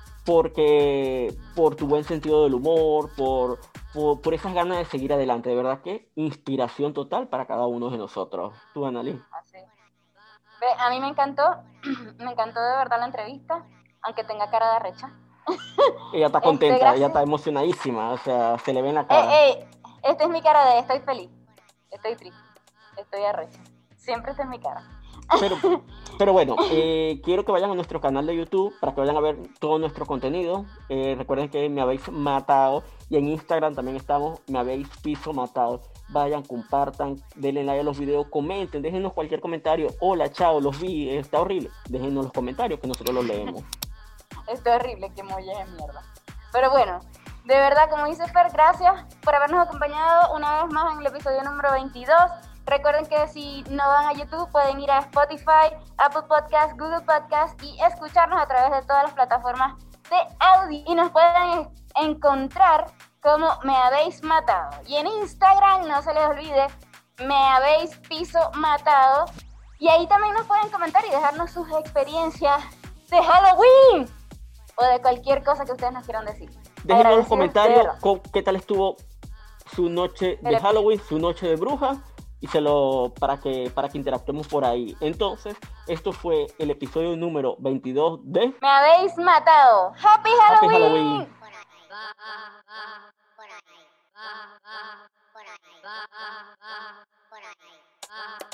por tu buen sentido del humor, por esas ganas de seguir adelante. De verdad que inspiración total para cada uno de nosotros. Tú, Annalyn. Así. Ve, a mí me encantó de verdad la entrevista, aunque tenga cara de arrecha. Ella está contenta, gracias. ella está emocionadísima. O sea, se le ve en la cara. Esta es mi cara de estoy feliz, estoy triste, estoy arrecha. Siempre esta es mi cara. Pero bueno, quiero que vayan a nuestro canal de YouTube para que vayan a ver todo nuestro contenido. Recuerden que me habéis matado y en Instagram también estamos, me habéis piso matado. Vayan, compartan, denle like a los videos, comenten, déjenos cualquier comentario. Hola, chao, los vi, está horrible. Déjenos los comentarios que nosotros los leemos. Esto es horrible, que molles de mierda. Pero bueno, de verdad, como dice Fer, gracias por habernos acompañado una vez más en el episodio número 22. Recuerden que si no van a YouTube pueden ir a Spotify, Apple Podcast, Google Podcast y escucharnos a través de todas las plataformas de audio. Y nos pueden encontrar como Me Habéis Matado. Y en Instagram, no se les olvide, Me Habéis Piso Matado. Y ahí también nos pueden comentar y dejarnos sus experiencias de Halloween o de cualquier cosa que ustedes nos quieran decir. Déjenos en los Agradecidos, comentarios de verdad. qué tal estuvo su noche de El Halloween, su noche de bruja, y para que interactuemos por ahí. Entonces, esto fue el episodio número 22 de Me habéis matado. ¡Happy Happy Halloween! Halloween. Por ahí va, por ahí va, por ahí va.